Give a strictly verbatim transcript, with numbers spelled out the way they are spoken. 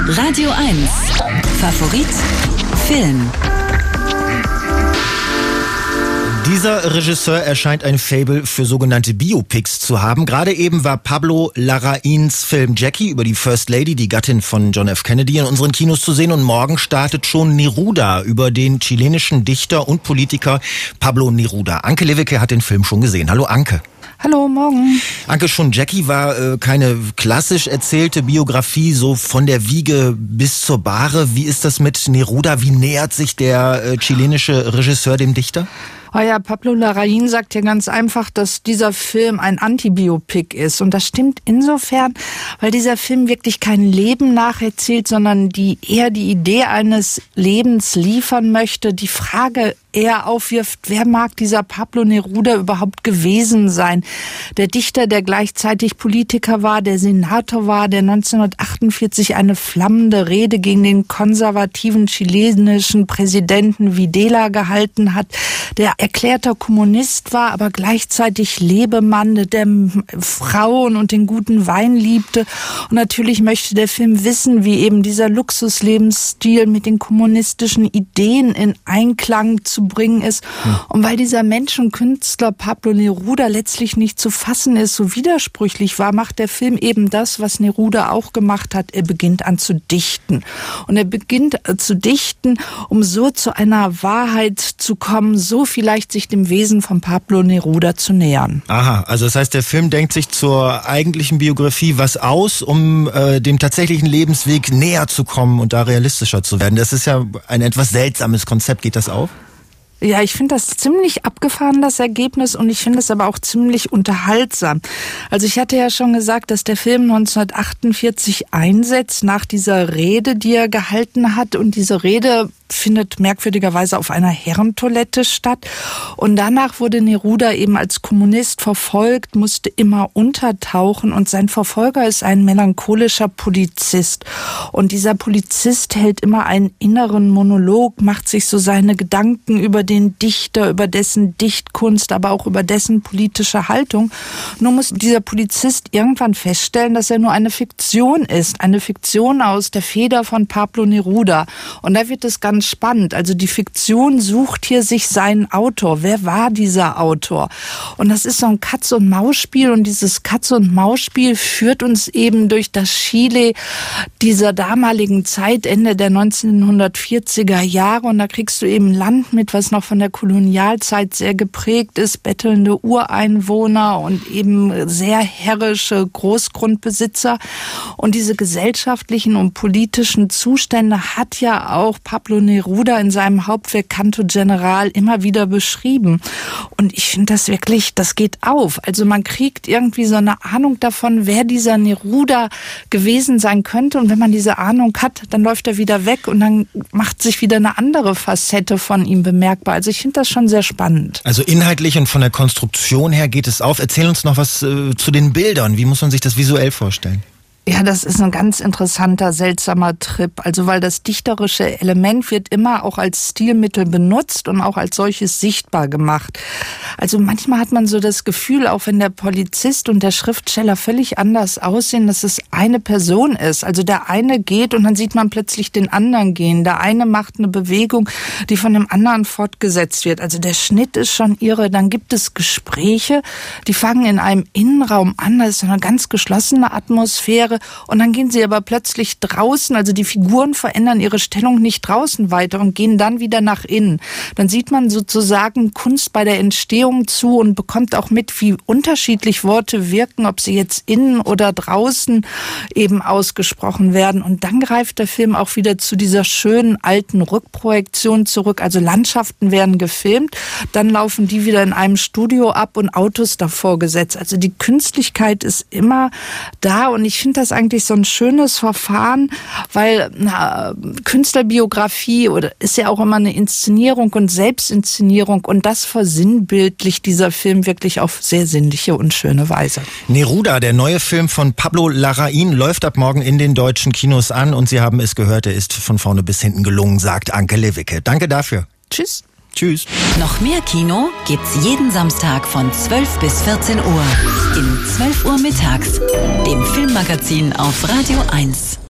Radio eins. Favorit Film. Dieser Regisseur erscheint ein Faible für sogenannte Biopics zu haben. Gerade eben war Pablo Larraíns Film Jackie über die First Lady, die Gattin von John F. Kennedy, in unseren Kinos zu sehen. Und morgen startet schon Neruda über den chilenischen Dichter und Politiker Pablo Neruda. Anke Lewicke hat den Film schon gesehen. Hallo Anke. Hallo, morgen. Anke, schon Jackie war äh, keine klassisch erzählte Biografie, so von der Wiege bis zur Bahre. Wie ist das mit Neruda? Wie nähert sich der äh, chilenische Regisseur dem Dichter? Oh ja, Pablo Larraín sagt ja ganz einfach, dass dieser Film ein Antibiopic ist. Und das stimmt insofern, weil dieser Film wirklich kein Leben nacherzählt, sondern die eher die Idee eines Lebens liefern möchte. Die Frage eher aufwirft, wer mag dieser Pablo Neruda überhaupt gewesen sein? Der Dichter, der gleichzeitig Politiker war, der Senator war, der neunzehnhundertachtundvierzig eine flammende Rede gegen den konservativen chilenischen Präsidenten Videla gehalten hat, der erklärter Kommunist war, aber gleichzeitig Lebemann, der Frauen und den guten Wein liebte. Und natürlich möchte der Film wissen, wie eben dieser Luxuslebensstil mit den kommunistischen Ideen in Einklang zu bringen ist. Hm. Und weil dieser Menschenkünstler Pablo Neruda letztlich nicht zu fassen ist, so widersprüchlich war, macht der Film eben das, was Neruda auch gemacht hat. Er beginnt an zu dichten. Und er beginnt zu dichten, um so zu einer Wahrheit zu kommen, so vielleicht sich dem Wesen von Pablo Neruda zu nähern. Aha, also das heißt, der Film denkt sich zur eigentlichen Biografie was aus, um äh, dem tatsächlichen Lebensweg näher zu kommen und da realistischer zu werden. Das ist ja ein etwas seltsames Konzept. Geht das auf? Ja, ich finde das ziemlich abgefahren, das Ergebnis, und ich finde es aber auch ziemlich unterhaltsam. Also ich hatte ja schon gesagt, dass der Film neunzehnhundertachtundvierzig einsetzt nach dieser Rede, die er gehalten hat, und diese Rede findet merkwürdigerweise auf einer Herrentoilette statt. Und danach wurde Neruda eben als Kommunist verfolgt, musste immer untertauchen, und sein Verfolger ist ein melancholischer Polizist. Und dieser Polizist hält immer einen inneren Monolog, macht sich so seine Gedanken über den Dichter, über dessen Dichtkunst, aber auch über dessen politische Haltung. Nur muss dieser Polizist irgendwann feststellen, dass er nur eine Fiktion ist, eine Fiktion aus der Feder von Pablo Neruda. Und da wird es ganz spannend. Also die Fiktion sucht hier sich seinen Autor. Wer war dieser Autor? Und das ist so ein Katz-und-Maus-Spiel, und dieses Katz-und-Maus-Spiel führt uns eben durch das Chile dieser damaligen Zeit, Ende der neunzehnhundertvierziger Jahre. Und da kriegst du eben Land mit, was noch von der Kolonialzeit sehr geprägt ist, bettelnde Ureinwohner und eben sehr herrische Großgrundbesitzer. Und diese gesellschaftlichen und politischen Zustände hat ja auch Pablo Neruda in seinem Hauptwerk Canto General immer wieder beschrieben. Und ich finde das wirklich, das geht auf. Also man kriegt irgendwie so eine Ahnung davon, wer dieser Neruda gewesen sein könnte. Und wenn man diese Ahnung hat, dann läuft er wieder weg und dann macht sich wieder eine andere Facette von ihm bemerkbar. Also ich finde das schon sehr spannend. Also inhaltlich und von der Konstruktion her geht es auf. Erzähl uns noch was äh, zu den Bildern. Wie muss man sich das visuell vorstellen? Ja, das ist ein ganz interessanter, seltsamer Trip. Also weil das dichterische Element wird immer auch als Stilmittel benutzt und auch als solches sichtbar gemacht. Also manchmal hat man so das Gefühl, auch wenn der Polizist und der Schriftsteller völlig anders aussehen, dass es eine Person ist. Also der eine geht und dann sieht man plötzlich den anderen gehen. Der eine macht eine Bewegung, die von dem anderen fortgesetzt wird. Also der Schnitt ist schon irre. Dann gibt es Gespräche, die fangen in einem Innenraum an. Das ist eine ganz geschlossene Atmosphäre. Und dann gehen sie aber plötzlich draußen, also die Figuren verändern ihre Stellung nicht draußen weiter und gehen dann wieder nach innen. Dann sieht man sozusagen Kunst bei der Entstehung zu und bekommt auch mit, wie unterschiedlich Worte wirken, ob sie jetzt innen oder draußen eben ausgesprochen werden. Und dann greift der Film auch wieder zu dieser schönen alten Rückprojektion zurück. Also Landschaften werden gefilmt, dann laufen die wieder in einem Studio ab und Autos davor gesetzt. Also die Künstlichkeit ist immer da, und ich finde das eigentlich so ein schönes Verfahren, weil na, Künstlerbiografie oder ist ja auch immer eine Inszenierung und Selbstinszenierung, und das versinnbildlicht dieser Film wirklich auf sehr sinnliche und schöne Weise. Neruda, der neue Film von Pablo Larraín, läuft ab morgen in den deutschen Kinos an, und Sie haben es gehört, er ist von vorne bis hinten gelungen, sagt Anke Lewicke. Danke dafür. Tschüss. Tschüss. Noch mehr Kino gibt's jeden Samstag von zwölf bis vierzehn Uhr. In zwölf Uhr mittags, dem Filmmagazin auf Radio eins.